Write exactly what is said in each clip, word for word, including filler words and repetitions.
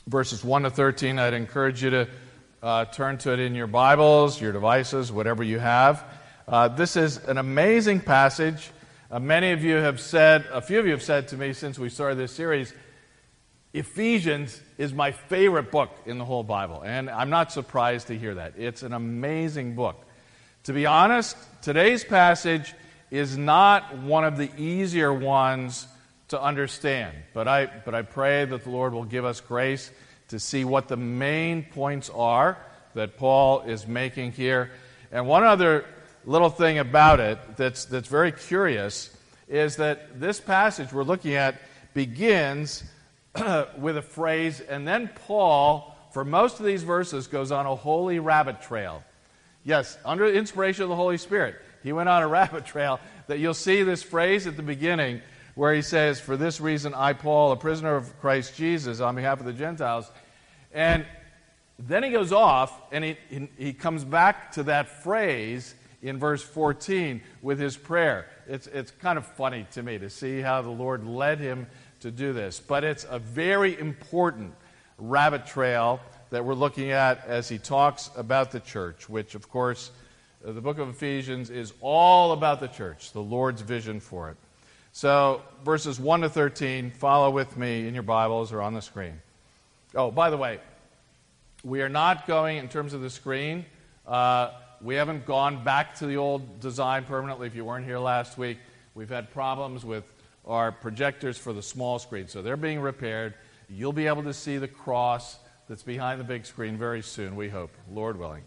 verses one to thirteen. I'd encourage you to uh, turn to it in your Bibles, your devices, whatever you have. Uh, this is an amazing passage. Uh, many of you have said, a few of you have said to me since we started this series, Ephesians is my favorite book in the whole Bible. And I'm not surprised to hear that. It's an amazing book. To be honest, today's passage is not one of the easier ones to understand. But I, but I pray that the Lord will give us grace to see what the main points are that Paul is making here. And one other little thing about it that's, that's very curious is that this passage we're looking at begins with a phrase, and then Paul, for most of these verses, goes on a holy rabbit trail. Yes, under the inspiration of the Holy Spirit, he went on a rabbit trail that you'll see this phrase at the beginning where he says, "For this reason I, Paul, a prisoner of Christ Jesus, on behalf of the Gentiles." And then he goes off and he, he, he comes back to that phrase in verse fourteen with his prayer. It's, it's kind of funny to me to see how the Lord led him to do this. But it's a very important rabbit trail that we're looking at as he talks about the church, which, of course, the book of Ephesians is all about the church, the Lord's vision for it. So, verses one to thirteen, follow with me in your Bibles or on the screen. Oh, by the way, we are not going, in terms of the screen, uh, we haven't gone back to the old design permanently. If you weren't here last week, we've had problems with our projectors for the small screen, so they're being repaired. You'll be able to see the cross that's behind the big screen very soon, we hope, Lord willing.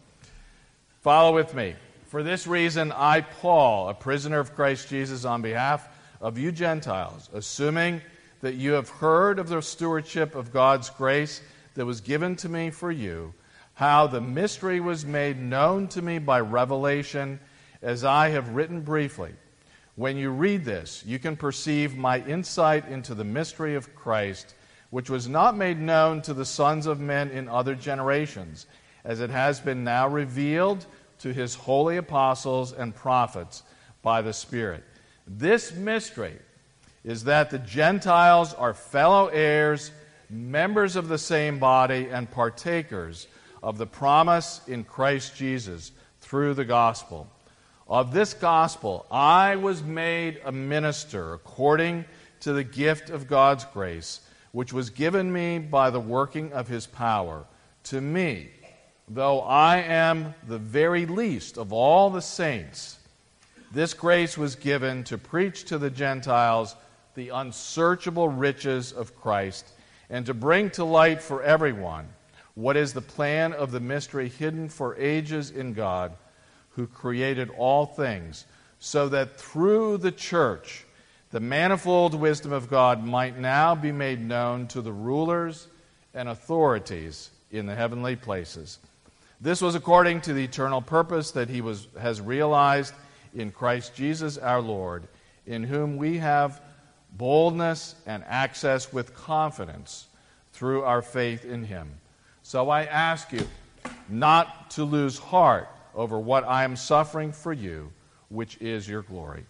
Follow with me. For this reason, I, Paul, a prisoner of Christ Jesus, on behalf of you Gentiles, assuming that you have heard of the stewardship of God's grace that was given to me for you, how the mystery was made known to me by revelation, as I have written briefly. When you read this, you can perceive my insight into the mystery of Christ, which was not made known to the sons of men in other generations, as it has been now revealed to his holy apostles and prophets by the Spirit. This mystery is that the Gentiles are fellow heirs, members of the same body, and partakers of the promise in Christ Jesus through the gospel. Of this gospel I was made a minister according to the gift of God's grace, which was given me by the working of his power. To me, though I am the very least of all the saints, this grace was given to preach to the Gentiles the unsearchable riches of Christ, and to bring to light for everyone what is the plan of the mystery hidden for ages in God, who created all things, so that through the church the manifold wisdom of God might now be made known to the rulers and authorities in the heavenly places. This was according to the eternal purpose that he was, has realized in Christ Jesus our Lord, in whom we have boldness and access with confidence through our faith in him. So I ask you not to lose heart over what I am suffering for you, which is your glory.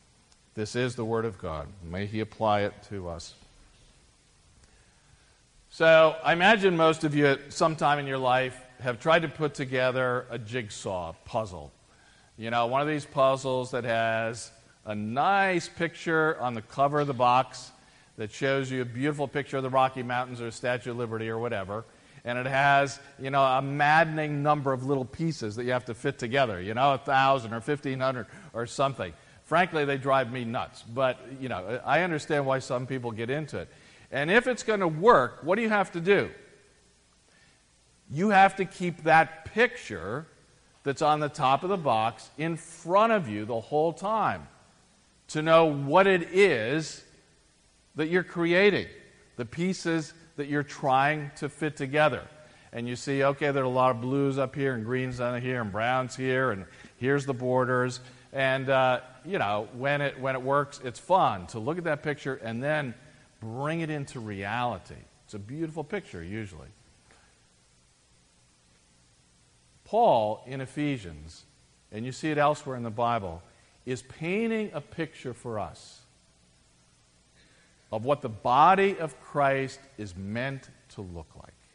This is the word of God. May he apply it to us. So I imagine most of you at some time in your life have tried to put together a jigsaw puzzle. You know, one of these puzzles that has a nice picture on the cover of the box that shows you a beautiful picture of the Rocky Mountains or the Statue of Liberty or whatever. And it has, you know, a maddening number of little pieces that you have to fit together, you know, a thousand or fifteen hundred or something. Frankly, they drive me nuts. But, you know, I understand why some people get into it. And if it's going to work, what do you have to do? You have to keep that picture that's on the top of the box in front of you the whole time to know what it is that you're creating, the pieces that you're trying to fit together. And you see, okay, there are a lot of blues up here and greens down here and browns here, and here's the borders. And, uh, you know, when it, when it works, it's fun to look at that picture and then bring it into reality. It's a beautiful picture, usually. Paul, in Ephesians, and you see it elsewhere in the Bible, is painting a picture for us of what the body of Christ is meant to look like.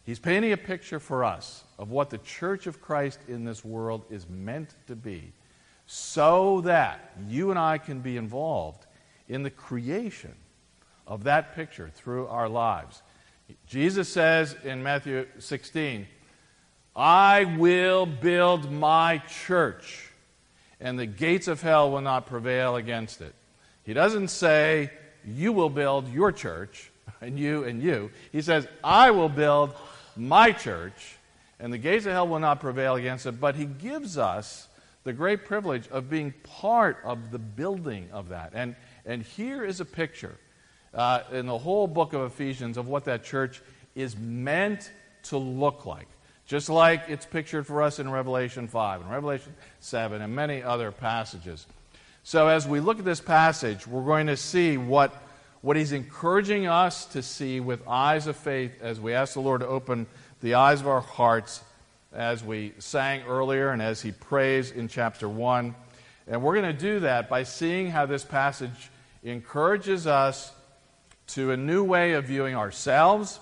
He's painting a picture for us of what the church of Christ in this world is meant to be, so that you and I can be involved in the creation of that picture through our lives. Jesus says in Matthew sixteen, I will build my church, and the gates of hell will not prevail against it. He doesn't say, you will build your church, and you and you. He says, I will build my church, and the gates of hell will not prevail against it. But he gives us the great privilege of being part of the building of that. And, and here is a picture uh, in the whole book of Ephesians of what that church is meant to look like. Just like it's pictured for us in Revelation five and Revelation seven and many other passages. So as we look at this passage, we're going to see what, what he's encouraging us to see with eyes of faith as we ask the Lord to open the eyes of our hearts, as we sang earlier and as he prays in chapter one. And we're going to do that by seeing how this passage encourages us to a new way of viewing ourselves,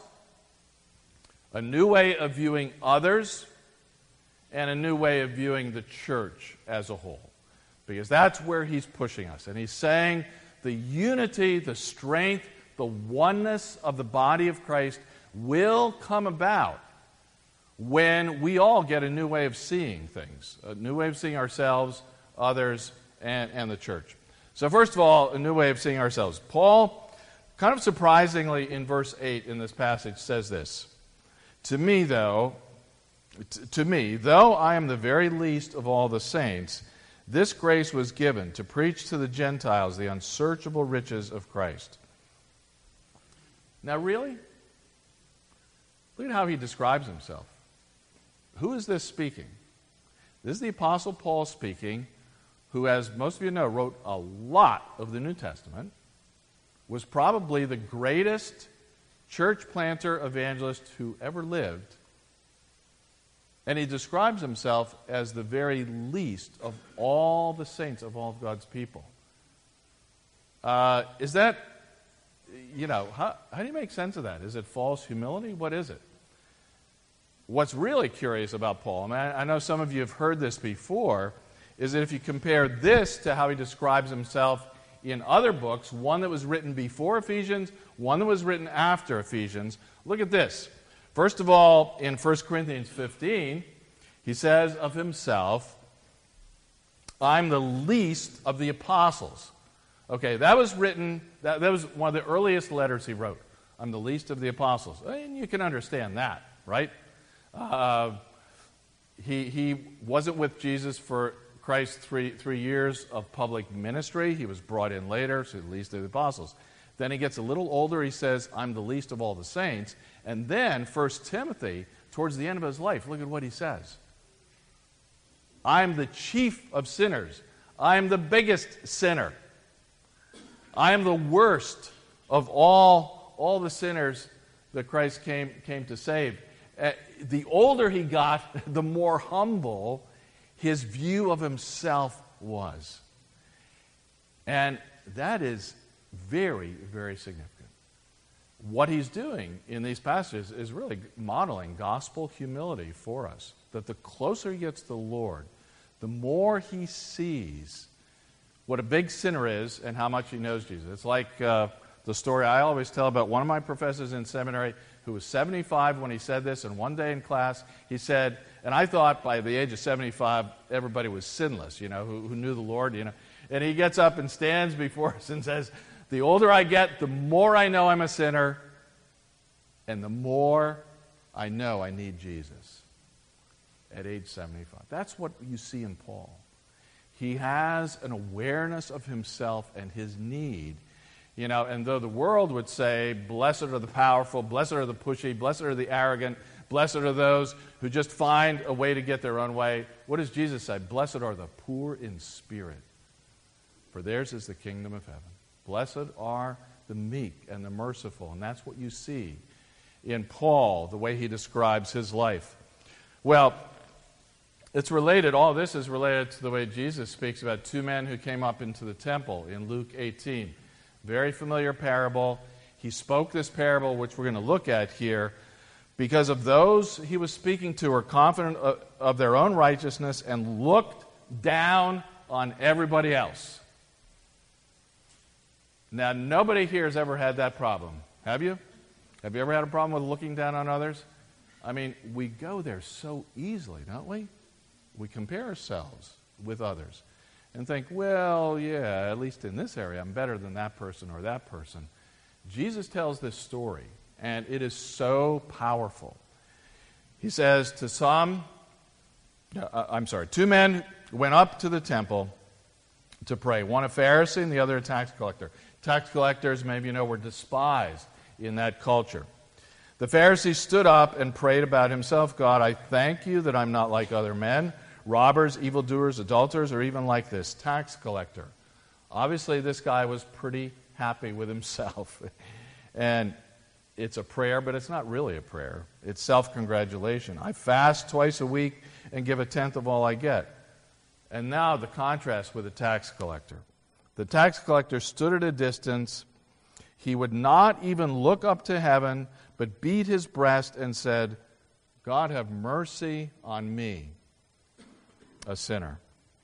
a new way of viewing others, and a new way of viewing the church as a whole. Because that's where he's pushing us. And he's saying the unity, the strength, the oneness of the body of Christ will come about when we all get a new way of seeing things, a new way of seeing ourselves, others, and, and the church. So first of all, a new way of seeing ourselves. Paul, kind of surprisingly in verse eight in this passage, says this, To me, though, t- to me, though I am the very least of all the saints, this grace was given to preach to the Gentiles the unsearchable riches of Christ. Now, really? Look at how he describes himself. Who is this speaking? This is the Apostle Paul speaking, who, as most of you know, wrote a lot of the New Testament, was probably the greatest church planter evangelist who ever lived. And he describes himself as the very least of all the saints of all of God's people. Uh, is that, you know, how, how do you make sense of that? Is it false humility? What is it? What's really curious about Paul, and I, I know some of you have heard this before, is that if you compare this to how he describes himself in other books, one that was written before Ephesians, one that was written after Ephesians, look at this. First of all, in First Corinthians fifteen, he says of himself, I'm the least of the apostles. Okay, that was written, that, that was one of the earliest letters he wrote. I'm the least of the apostles. And you can understand that, right? Uh, he, he wasn't with Jesus for Christ's three, three years of public ministry. He was brought in later, so the least of the apostles. Then he gets a little older. He says, I'm the least of all the saints. And then First Timothy, towards the end of his life, look at what he says. I'm the chief of sinners. I'm the biggest sinner. I am the worst of all, all the sinners that Christ came, came to save. Uh, the older he got, the more humble his view of himself was. And that is very, very significant. What he's doing in these passages is really modeling gospel humility for us. That the closer he gets to the Lord, the more he sees what a big sinner is and how much he knows Jesus. It's like uh, the story I always tell about one of my professors in seminary who was seventy-five when he said this, and one day in class he said, and I thought by the age of seventy-five everybody was sinless, you know, who, who knew the Lord, you know. And he gets up and stands before us and says, the older I get, the more I know I'm a sinner, and the more I know I need Jesus at age seventy-five. That's what you see in Paul. He has an awareness of himself and his need. You know, and though the world would say, blessed are the powerful, blessed are the pushy, blessed are the arrogant, blessed are those who just find a way to get their own way, what does Jesus say? Blessed are the poor in spirit, for theirs is the kingdom of heaven. Blessed are the meek and the merciful, and that's what you see in Paul, the way he describes his life. Well, it's related, all this is related to the way Jesus speaks about two men who came up into the temple in Luke eighteen. Very familiar parable. He spoke this parable, which we're going to look at here, because of those he was speaking to were confident of, of their own righteousness and looked down on everybody else. Now, nobody here has ever had that problem. Have you? Have you ever had a problem with looking down on others? I mean, we go there so easily, don't we? We compare ourselves with others and think, well, yeah, at least in this area, I'm better than that person or that person. Jesus tells this story, and it is so powerful. He says to some, uh, I'm sorry, two men went up to the temple to pray. One a Pharisee and the other a tax collector. Tax collectors, maybe you know, were despised in that culture. The Pharisee stood up and prayed about himself, God, I thank you that I'm not like other men, robbers, evildoers, adulterers, or even like this tax collector. Obviously, this guy was pretty happy with himself. And it's a prayer, but it's not really a prayer. It's self-congratulation. I fast twice a week and give a tenth of all I get. And now the contrast with the tax collector. The tax collector stood at a distance. He would not even look up to heaven, but beat his breast and said, God, have mercy on me, a sinner.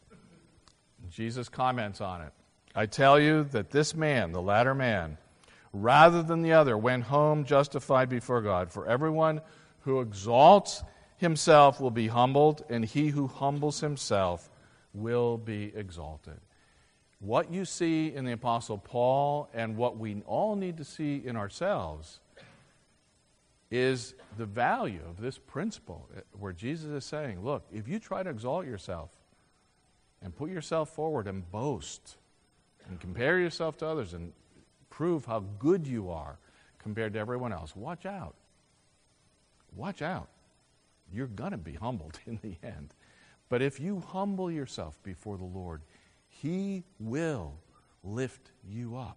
Jesus comments on it. I tell you that this man, the latter man, rather than the other, went home justified before God. For everyone who exalts himself will be humbled, and he who humbles himself will be exalted. What you see in the Apostle Paul and what we all need to see in ourselves is the value of this principle where Jesus is saying, look, if you try to exalt yourself and put yourself forward and boast and compare yourself to others and prove how good you are compared to everyone else, watch out. Watch out. You're going to be humbled in the end. But if you humble yourself before the Lord, He will lift you up.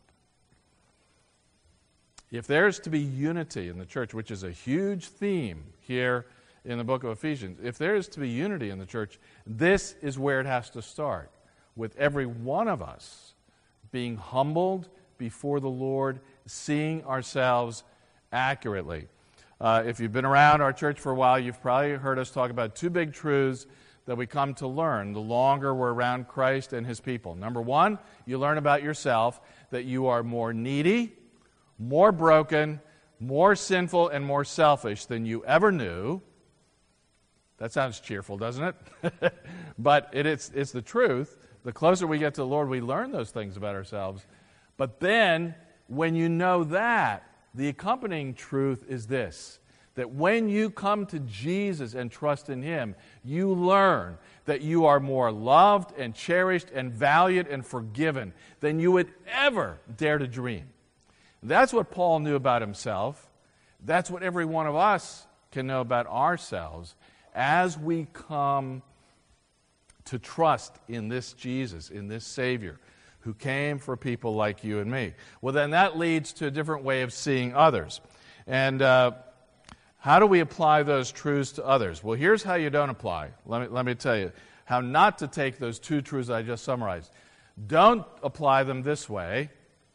If there's to be unity in the church, which is a huge theme here in the book of Ephesians, if there is to be unity in the church, this is where it has to start, with every one of us being humbled before the Lord, seeing ourselves accurately. Uh, if you've been around our church for a while, you've probably heard us talk about two big truths that we come to learn the longer we're around Christ and His people. Number one, you learn about yourself that you are more needy, more broken, more sinful, and more selfish than you ever knew. That sounds cheerful, doesn't it? But it, it's, it's the truth. The closer we get to the Lord, we learn those things about ourselves. But then, when you know that, the accompanying truth is this, that when you come to Jesus and trust in Him, you learn that you are more loved and cherished and valued and forgiven than you would ever dare to dream. That's what Paul knew about himself. That's what every one of us can know about ourselves as we come to trust in this Jesus, in this Savior, who came for people like you and me. Well, then that leads to a different way of seeing others. And uh, how do we apply those truths to others? Well, here's how you don't apply. Let me, let me tell you how not to take those two truths I just summarized. Don't apply them this way.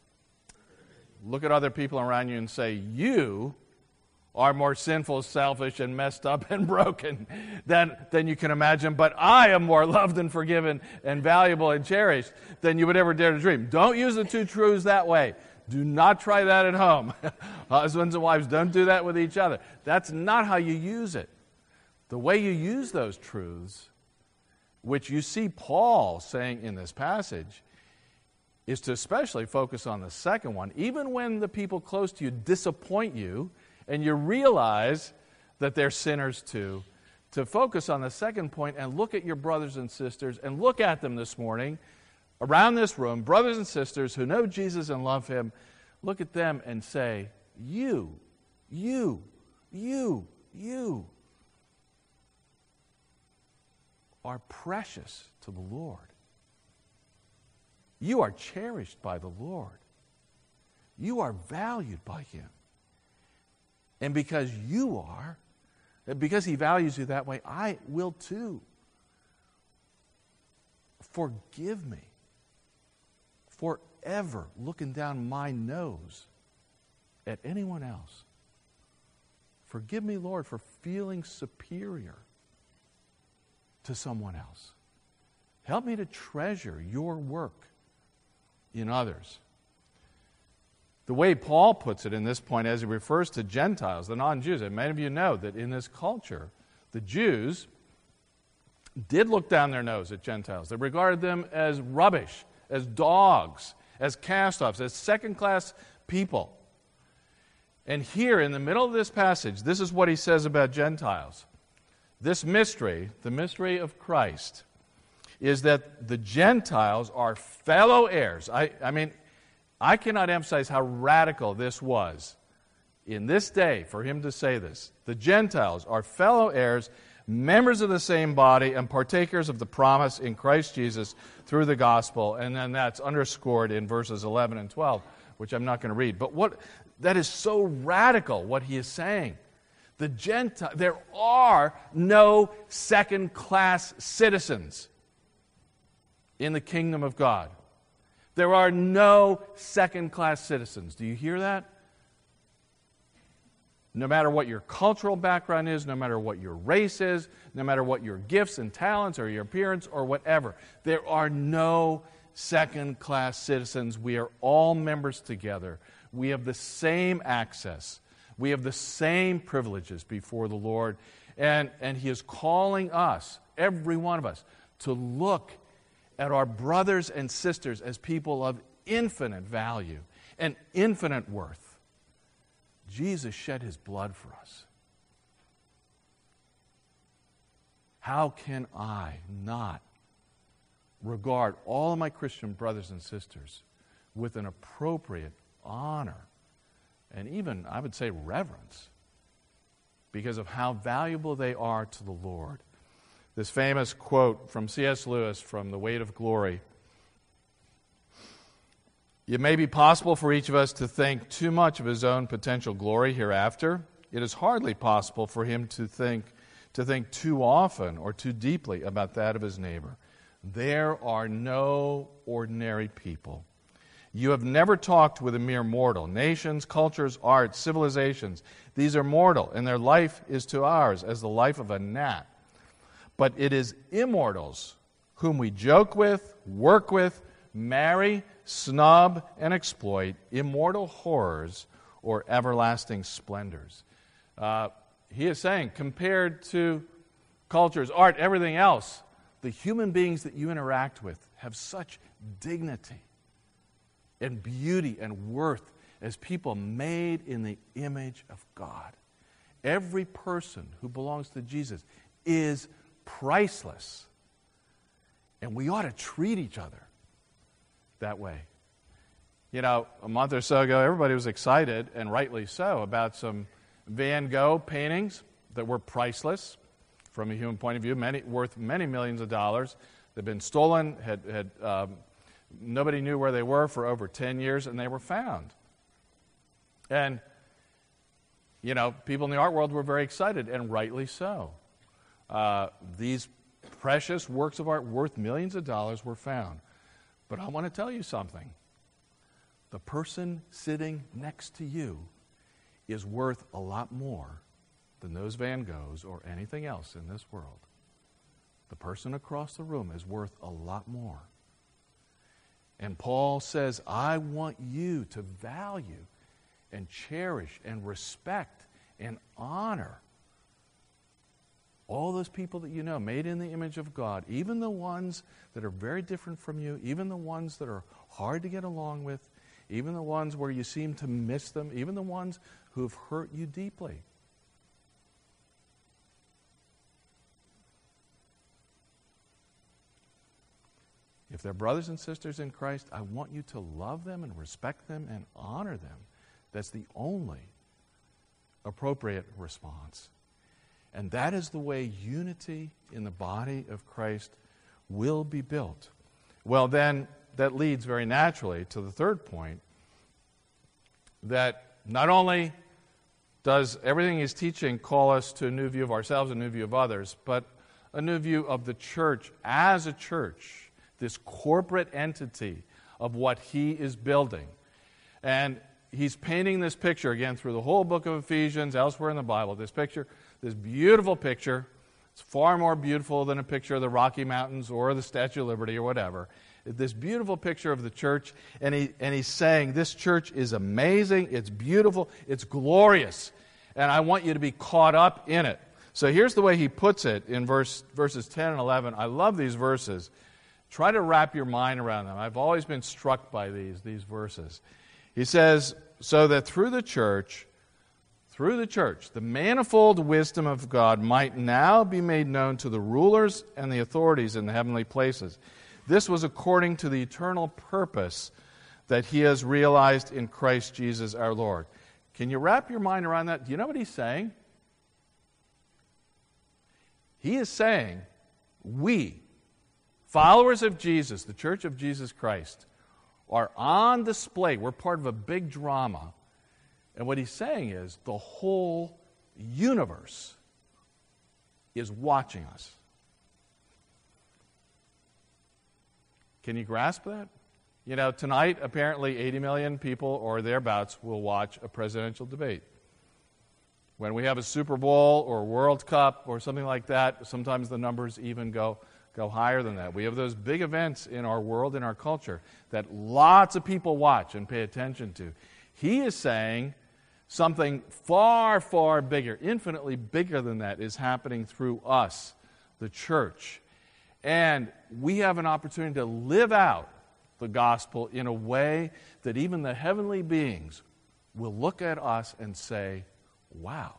Look at other people around you and say, you are more sinful, selfish, and messed up and broken than, than you can imagine, but I am more loved and forgiven and valuable and cherished than you would ever dare to dream. Don't use the two truths that way. Do not try that at home. Husbands and wives, don't do that with each other. That's not how you use it. The way you use those truths, which you see Paul saying in this passage, is to especially focus on the second one. Even when the people close to you disappoint you, and you realize that they're sinners too, to focus on the second point and look at your brothers and sisters, and look at them this morning around this room, brothers and sisters who know Jesus and love Him. Look at them and say, you, you, you, you are precious to the Lord. You are cherished by the Lord. You are valued by Him. And because you are, because He values you that way, I will too. Forgive me for ever looking down my nose at anyone else. Forgive me, Lord, for feeling superior to someone else. Help me to treasure your work in others. The way Paul puts it in this point, as he refers to Gentiles, the non-Jews, and many of you know that in this culture, the Jews did look down their nose at Gentiles. They regarded them as rubbish, as dogs, as cast-offs, as second-class people. And here, in the middle of this passage, this is what he says about Gentiles. This mystery, the mystery of Christ, is that the Gentiles are fellow heirs. I, I mean, I cannot emphasize how radical this was in this day for him to say this. The Gentiles are fellow heirs, members of the same body, and partakers of the promise in Christ Jesus through the gospel. And then that's underscored in verses eleven and twelve, which I'm not going to read. But what that is so radical, what he is saying. The Gentile, there are no second-class citizens in the kingdom of God. There are no second-class citizens. Do you hear that? No matter what your cultural background is, no matter what your race is, no matter what your gifts and talents or your appearance or whatever, there are no second-class citizens. We are all members together. We have the same access. We have the same privileges before the Lord. And, and He is calling us, every one of us, to look at our brothers and sisters as people of infinite value and infinite worth. Jesus shed His blood for us. How can I not regard all of my Christian brothers and sisters with an appropriate honor and even, I would say, reverence because of how valuable they are to the Lord? This famous quote from C S Lewis from The Weight of Glory: "It may be possible for each of us to think too much of his own potential glory hereafter. It is hardly possible for him to think to think too often or too deeply about that of his neighbor. There are no ordinary people. You have never talked with a mere mortal. Nations, cultures, arts, civilizations, these are mortal, and their life is to ours as the life of a gnat. But it is immortals whom we joke with, work with, marry, snub, and exploit, immortal horrors or everlasting splendors." Uh, he is saying, compared to cultures, art, everything else, the human beings that you interact with have such dignity and beauty and worth as people made in the image of God. Every person who belongs to Jesus is priceless. And we ought to treat each other that way. You know, a month or so ago, everybody was excited, and rightly so, about some Van Gogh paintings that were priceless from a human point of view, many, worth many millions of dollars. They'd been stolen, had, had um, nobody knew where they were for over ten years, and they were found. And, you know, people in the art world were very excited, and rightly so. Uh, these precious works of art worth millions of dollars were found. But I want to tell you something. The person sitting next to you is worth a lot more than those Van Goghs or anything else in this world. The person across the room is worth a lot more. And Paul says, I want you to value and cherish and respect and honor all those people that you know, made in the image of God, even the ones that are very different from you, even the ones that are hard to get along with, even the ones where you seem to miss them, even the ones who have hurt you deeply. If they're brothers and sisters in Christ, I want you to love them and respect them and honor them. That's the only appropriate response. And that is the way unity in the body of Christ will be built. Well, then, that leads very naturally to the third point, that not only does everything he's teaching call us to a new view of ourselves, a new view of others, but a new view of the church as a church, this corporate entity of what he is building. And he's painting this picture, again, through the whole book of Ephesians, elsewhere in the Bible, this picture, this beautiful picture. It's far more beautiful than a picture of the Rocky Mountains or the Statue of Liberty or whatever. This beautiful picture of the church, and he and he's saying this church is amazing, it's beautiful, it's glorious, and I want you to be caught up in it. So here's the way he puts it in verse verses ten and eleven. I love these verses. Try to wrap your mind around them. I've always been struck by these, these verses. He says, so that through the church, through the church, the manifold wisdom of God might now be made known to the rulers and the authorities in the heavenly places. This was according to the eternal purpose that he has realized in Christ Jesus our Lord. Can you wrap your mind around that? Do you know what he's saying? He is saying, we, followers of Jesus, the Church of Jesus Christ, are on display. We're part of a big drama. And what he's saying is the whole universe is watching us. Can you grasp that? You know, tonight, apparently eighty million people or thereabouts will watch a presidential debate. When we have a Super Bowl or a World Cup or something like that, sometimes the numbers even go, go higher than that. We have those big events in our world, in our culture, that lots of people watch and pay attention to. He is saying something far, far bigger, infinitely bigger than that is happening through us, the church. And we have an opportunity to live out the gospel in a way that even the heavenly beings will look at us and say, wow.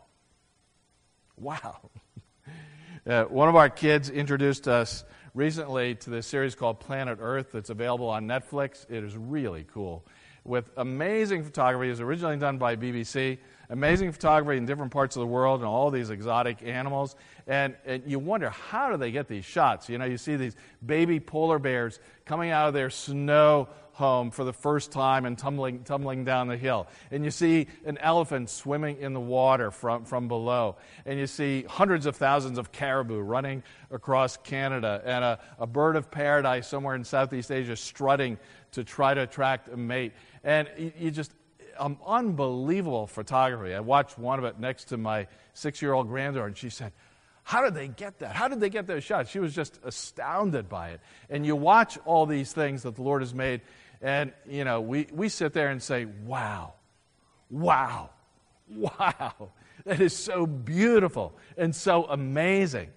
Wow. uh, one of our kids introduced us recently to this series called Planet Earth that's available on Netflix. It is really cool. With amazing photography. It was originally done by B B C. Amazing photography in different parts of the world and all these exotic animals. And, and you wonder, how do they get these shots? You know, you see these baby polar bears coming out of their snow home for the first time and tumbling tumbling down the hill. And you see an elephant swimming in the water from, from below. And you see hundreds of thousands of caribou running across Canada, and a, a bird of paradise somewhere in Southeast Asia strutting to try to attract a mate. And you, you just, um, unbelievable photography. I watched one of it next to my six-year-old granddaughter, and she said, how did they get that? How did they get those shots? She was just astounded by it. And you watch all these things that the Lord has made, and, you know, we, we sit there and say, wow, wow, wow. That is so beautiful and so amazing.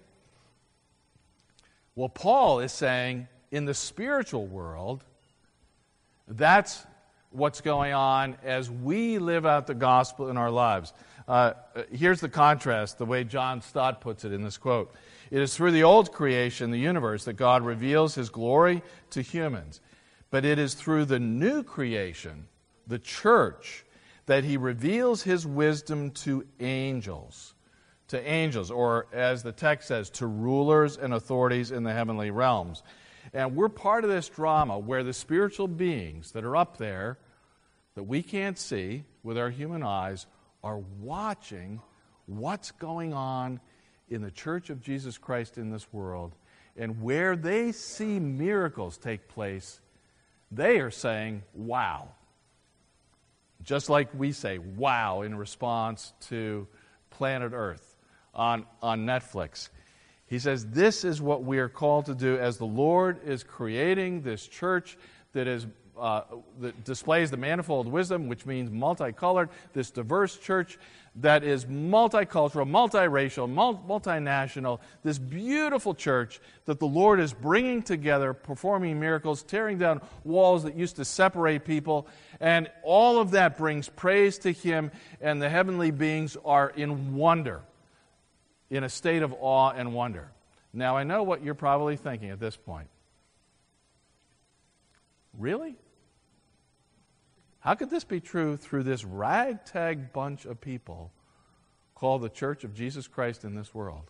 Well, Paul is saying, in the spiritual world, that's what's going on as we live out the gospel in our lives. Uh, here's the contrast, the way John Stott puts it in this quote. It is through the old creation, the universe, that God reveals his glory to humans. But it is through the new creation, the church, that he reveals his wisdom to angels. To angels, or as the text says, to rulers and authorities in the heavenly realms. And we're part of this drama where the spiritual beings that are up there that we can't see with our human eyes are watching what's going on in the Church of Jesus Christ in this world. And where they see miracles take place, they are saying, wow. Just like we say, wow, in response to Planet Earth on, on Netflix. He says, this is what we are called to do as the Lord is creating this church that is uh, that displays the manifold wisdom, which means multicolored, this diverse church that is multicultural, multiracial, multinational, this beautiful church that the Lord is bringing together, performing miracles, tearing down walls that used to separate people, and all of that brings praise to Him, and the heavenly beings are in wonder, in a state of awe and wonder. Now, I know what you're probably thinking at this point. Really? How could this be true through this ragtag bunch of people called the Church of Jesus Christ in this world?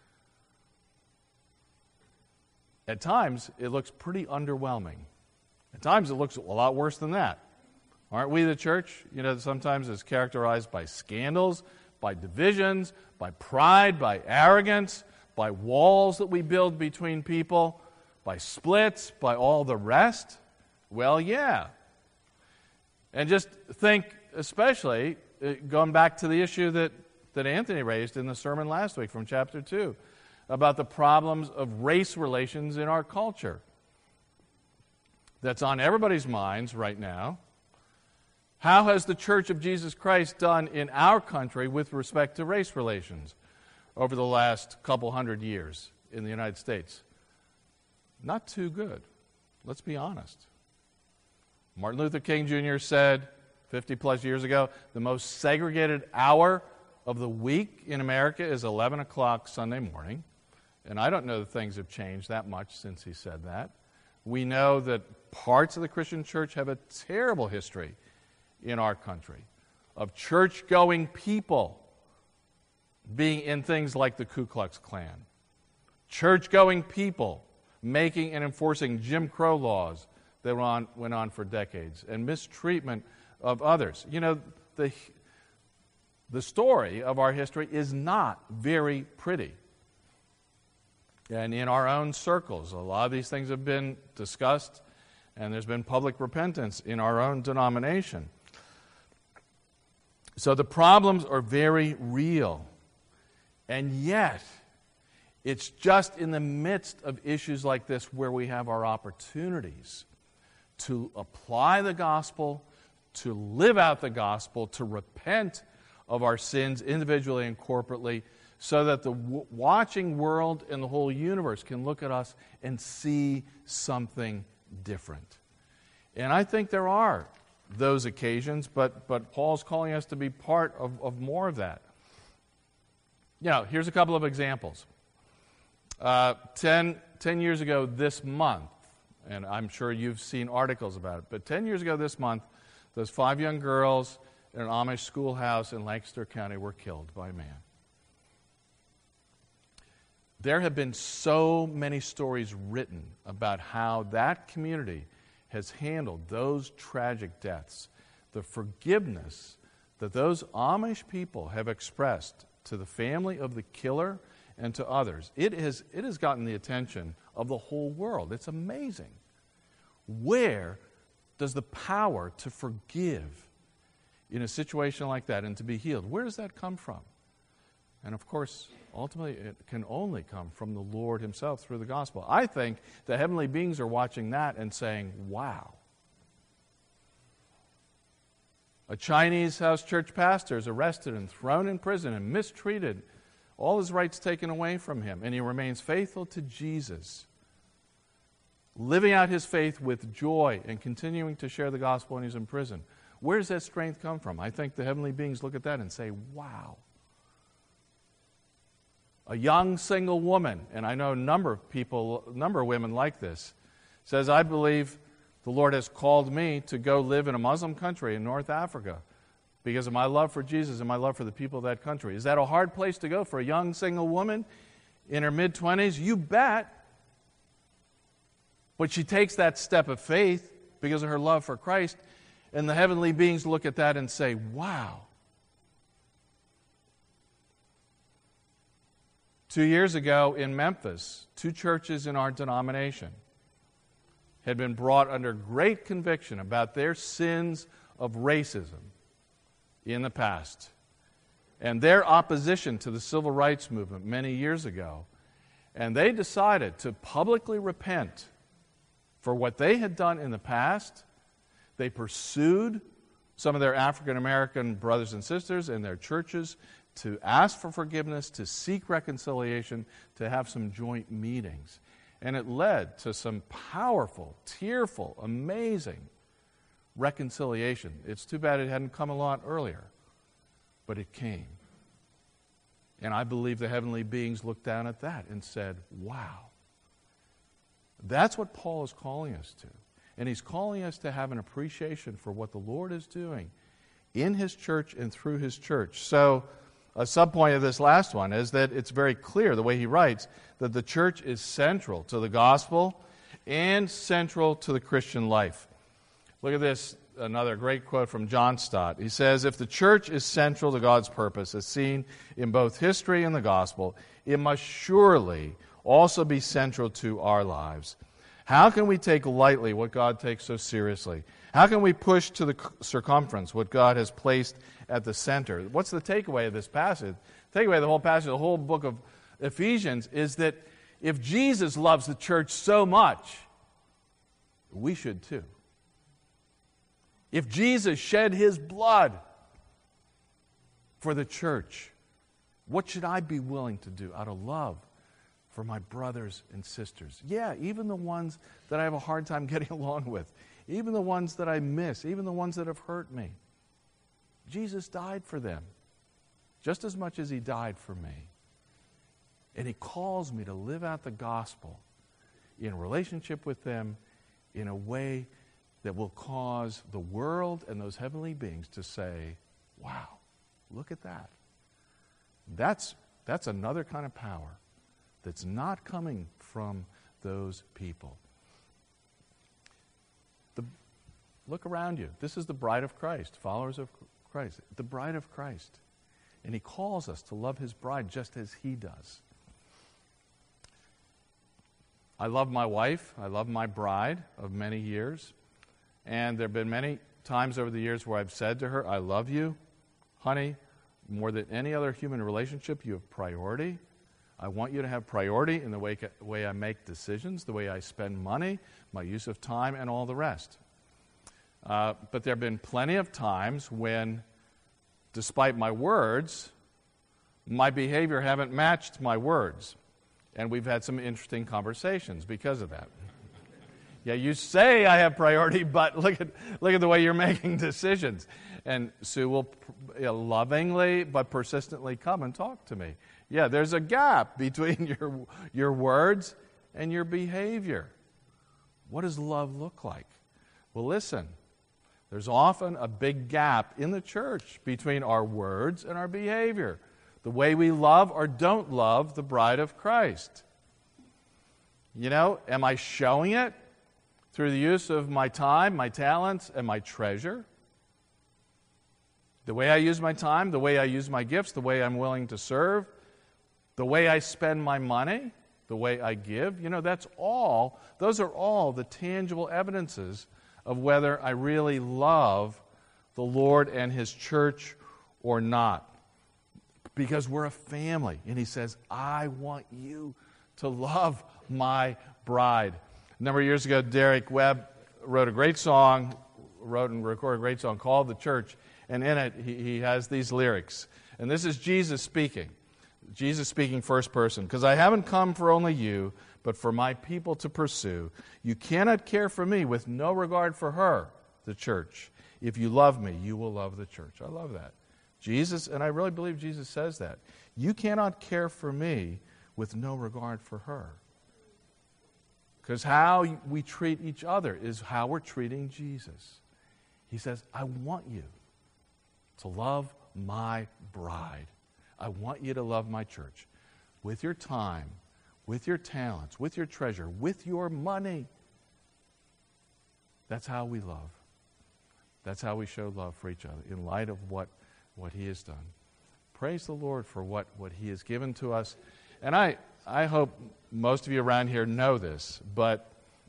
At times, it looks pretty underwhelming. At times, it looks a lot worse than that. Aren't we the church? You know, sometimes it's characterized by scandals, by divisions, by pride, by arrogance, by walls that we build between people, by splits, by all the rest. Well, yeah. And just think especially uh, going back to the issue that, that Anthony raised in the sermon last week from chapter two about the problems of race relations in our culture. That's on everybody's minds right now. How has the Church of Jesus Christ done in our country with respect to race relations over the last couple hundred years in the United States? Not too good. Let's be honest. Martin Luther King Junior said fifty plus years ago, the most segregated hour of the week in America is eleven o'clock Sunday morning. And I don't know that things have changed that much since he said that. We know that parts of the Christian church have a terrible history in our country of church-going people being in things like the Ku Klux Klan. Church-going people making and enforcing Jim Crow laws that went on, went on for decades, and mistreatment of others. You know, the, the story of our history is not very pretty. And in our own circles, a lot of these things have been discussed, and there's been public repentance in our own denomination. So the problems are very real. And yet, it's just in the midst of issues like this where we have our opportunities to apply the gospel, to live out the gospel, to repent of our sins individually and corporately, so that the w- watching world and the whole universe can look at us and see something different. And I think there are those occasions, but, but Paul's calling us to be part of, of more of that. You know, here's a couple of examples. Uh, ten, ten years ago this month, and I'm sure you've seen articles about it, but ten years ago this month, those five young girls in an Amish schoolhouse in Lancaster County were killed by a man. There have been so many stories written about how that community has handled those tragic deaths. The forgiveness that those Amish people have expressed to the family of the killer and to others, it has, it has gotten the attention of the whole world. It's amazing. Where does the power to forgive in a situation like that and to be healed, where does that come from? And of course, ultimately, it can only come from the Lord himself through the gospel. I think the heavenly beings are watching that and saying, wow. A Chinese house church pastor is arrested and thrown in prison and mistreated, all his rights taken away from him, and he remains faithful to Jesus, living out his faith with joy and continuing to share the gospel when he's in prison. Where does that strength come from? I think the heavenly beings look at that and say, wow. A young single woman, and I know a number of people, a number of women like this, says, I believe the Lord has called me to go live in a Muslim country in North Africa because of my love for Jesus and my love for the people of that country. Is that a hard place to go for a young single woman in her mid-twenties? You bet. But she takes that step of faith because of her love for Christ, and the heavenly beings look at that and say, wow. Two years ago in Memphis, two churches in our denomination had been brought under great conviction about their sins of racism in the past and their opposition to the civil rights movement many years ago. And they decided to publicly repent for what they had done in the past. They pursued some of their African American brothers and sisters in their churches to ask for forgiveness, to seek reconciliation, to have some joint meetings. And it led to some powerful, tearful, amazing reconciliation. It's too bad it hadn't come a lot earlier, but it came. And I believe the heavenly beings looked down at that and said, wow. That's what Paul is calling us to. And he's calling us to have an appreciation for what the Lord is doing in his church and through his church. So a subpoint of this last one is that it's very clear, the way he writes, that the church is central to the gospel and central to the Christian life. Look at this, another great quote from John Stott. He says, if the church is central to God's purpose, as seen in both history and the gospel, it must surely also be central to our lives. How can we take lightly what God takes so seriously? How can we push to the circumference what God has placed at the center? What's the takeaway of this passage? The takeaway of the whole passage, the whole book of Ephesians, is that if Jesus loves the church so much, we should too. If Jesus shed his blood for the church, what should I be willing to do out of love for my brothers and sisters? Yeah, even the ones that I have a hard time getting along with, even the ones that I miss, even the ones that have hurt me. Jesus died for them just as much as he died for me. And he calls me to live out the gospel in relationship with them in a way that will cause the world and those heavenly beings to say, wow, look at that. That's, that's another kind of power that's not coming from those people. The, look around you. This is the bride of Christ, followers of Christ, the bride of Christ. And he calls us to love his bride just as he does. I love my wife. I love my bride of many years. And there have been many times over the years where I've said to her, I love you, honey, more than any other human relationship. You have priority. I want you to have priority in the way, way I make decisions, the way I spend money, my use of time, and all the rest. Uh, but there have been plenty of times when, despite my words, my behavior haven't matched my words. And we've had some interesting conversations because of that. Yeah, you say I have priority, but look at look at the way you're making decisions. And Sue will you know, lovingly but persistently come and talk to me. Yeah, there's a gap between your your words and your behavior. What does love look like? Well, listen, there's often a big gap in the church between our words and our behavior. The way we love or don't love the bride of Christ. You know, am I showing it through the use of my time, my talents, and my treasure? The way I use my time, the way I use my gifts, the way I'm willing to serve, the way I spend my money, the way I give, you know, that's all, those are all the tangible evidences of whether I really love the Lord and his church or not. Because we're a family. And he says, I want you to love my bride. A number of years ago, Derek Webb wrote a great song, wrote and recorded a great song called The Church. And in it, he, he has these lyrics. And this is Jesus speaking. Jesus speaking first person. Because I haven't come for only you, but for my people to pursue. You cannot care for me with no regard for her, the church. If you love me, you will love the church. I love that. Jesus, and I really believe Jesus says that. You cannot care for me with no regard for her. Because how we treat each other is how we're treating Jesus. He says, I want you to love my bride. I want you to love my church with your time, with your talents, with your treasure, with your money. That's how we love. That's how we show love for each other in light of what what he has done. Praise the Lord for what, what he has given to us. And I, I hope most of you around here know this, but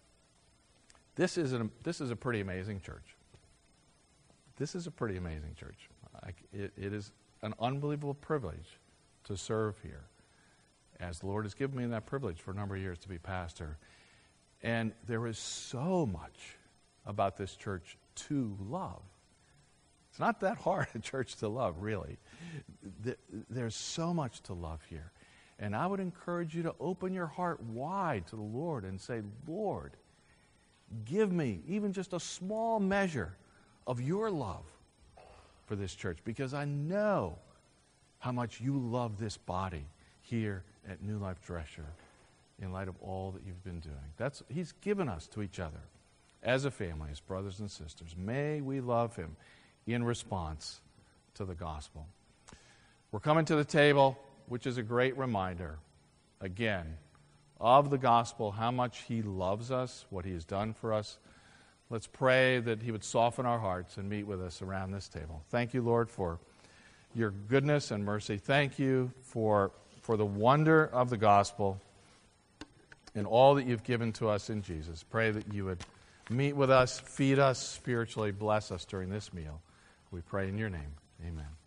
this is, an, this is a pretty amazing church. This is a pretty amazing church. I, it, it is an unbelievable privilege to serve here, as the Lord has given me that privilege for a number of years to be pastor. And there is so much about this church to love. It's not that hard a church to love, really. There's so much to love here. And I would encourage you to open your heart wide to the Lord and say, Lord, give me even just a small measure of your love for this church, because I know how much you love this body here at New Life Dresher in light of all that you've been doing. That's He's given us to each other as a family, as brothers and sisters. May we love him in response to the gospel. We're coming to the table, which is a great reminder, again, of the gospel, how much he loves us, what he has done for us. Let's pray that he would soften our hearts and meet with us around this table. Thank you, Lord, for your goodness and mercy. Thank you for, for the wonder of the gospel. in all that you've given to us in Jesus. Pray that you would meet with us, feed us spiritually, bless us during this meal. We pray in your name. Amen.